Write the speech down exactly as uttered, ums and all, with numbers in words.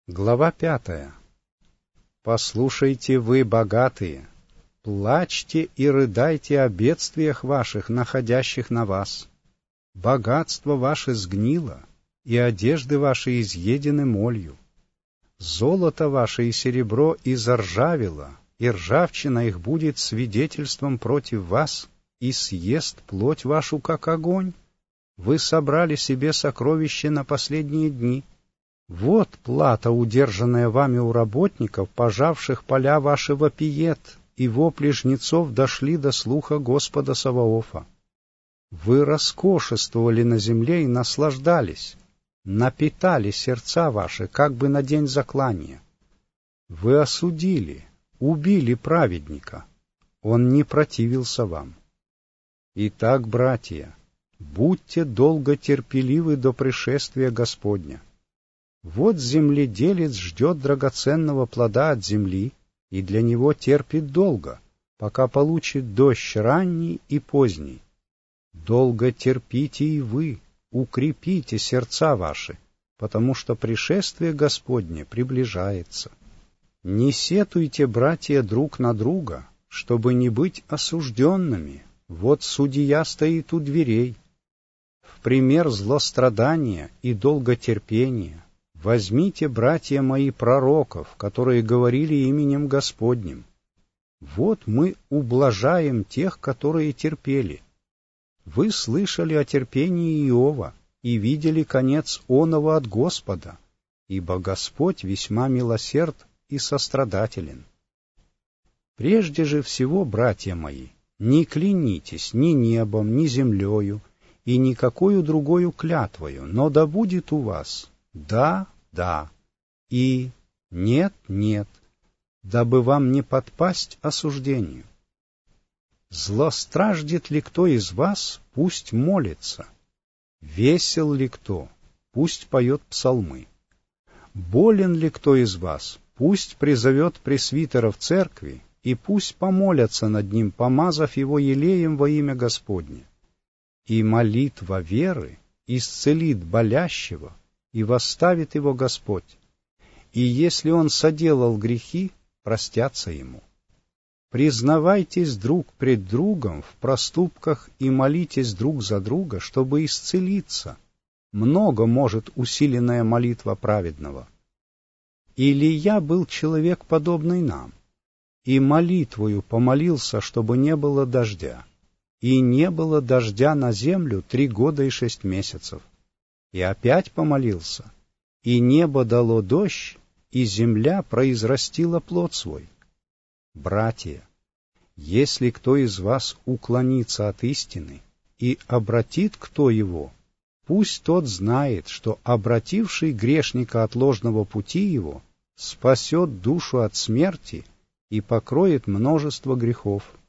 Глава пятая. «Послушайте вы, богатые, плачьте и рыдайте о бедствиях ваших, находящих на вас. Богатство ваше сгнило, и одежды ваши изъедены молью. Золото ваше и серебро изржавело, и ржавчина их будет свидетельством против вас, и съест плоть вашу, как огонь. Вы собрали себе сокровище на последние дни. Вот плата, удержанная вами у работников, пожавших поля ваши вопиет, и вопли жнецов дошли до слуха Господа Саваофа. Вы роскошествовали на земле и наслаждались, напитали сердца ваши, как бы на день заклания. Вы осудили, убили праведника, он не противился вам. Итак, братья, будьте долго терпеливы до пришествия Господня. Вот земледелец ждет драгоценного плода от земли, и для него терпит долго, пока получит дождь ранний и поздний. Долго терпите и вы, укрепите сердца ваши, потому что пришествие Господне приближается. Не сетуйте, братья, друг на друга, чтобы не быть осужденными. Вот судья стоит у дверей. В пример злострадания и долготерпения возьмите, братья мои, пророков, которые говорили именем Господним. Вот мы ублажаем тех, которые терпели. Вы слышали о терпении Иова и видели конец оного от Господа, ибо Господь весьма милосерд и сострадателен. Прежде же всего, братья мои, не клянитесь ни небом, ни землею, и никакою другою клятвою, но да будет у вас «да, да» и «нет, нет», дабы вам не подпасть осуждению. Злостраждет ли кто из вас, пусть молится. Весел ли кто, пусть поет псалмы. Болен ли кто из вас, пусть призовет пресвитера в церкви, и пусть помолятся над ним, помазав его елеем во имя Господне. И молитва веры исцелит болящего, и восставит его Господь. И если он соделал грехи, простятся ему. Признавайтесь друг пред другом в проступках и молитесь друг за друга, чтобы исцелиться. Много может усиленная молитва праведного. Илия был человек, подобный нам, и молитвою помолился, чтобы не было дождя. И не было дождя на землю три года и шесть месяцев. И опять помолился, и небо дало дождь, и земля произрастила плод свой. Братья, если кто из вас уклонится от истины, и обратит кто его, пусть тот знает, что обративший грешника от ложного пути его спасет душу от смерти и покроет множество грехов.